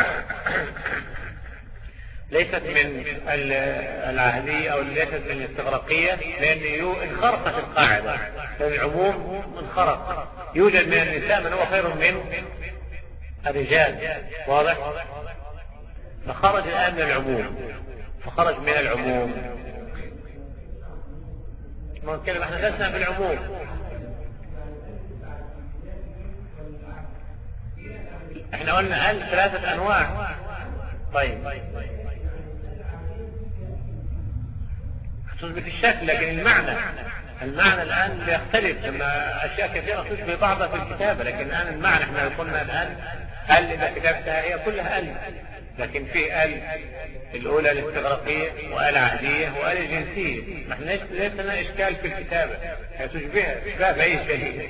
ليست من العهدية أو ليست من الاستغراقية، لأن انخرقت القاعدة، لأن العموم انخرق. يوجد من النساء من هو خير من الرجال، واضح؟ فخرج الآن من العموم، ما نتكلم احنا لسنا بالعموم. احنا قلنا 3 أنواع. طيب تثبت الشكل لكن المعنى المعنى الآن بيختلف، لما أشياء كثيرة تشبه بعضها في الكتابة، لكن الآن المعنى احنا قلنا الآن ال إذا كتبتها هي كلها ال، لكن في ال الأولى الاستغراقية وال عهدية وال جنسية، ما احنا ليس لنا إشكال في الكتابة، هي تشبه بأي شيء،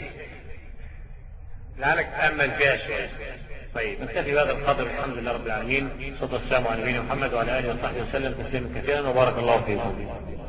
لعلك تأمل فيها شيء. طيب نكتفي بهذا القدر، الحمد لله رب العالمين، صلى الله على نبينا محمد وعلى آله وصحبه وسلم تسليما كثيرا، وبارك الله فيكم.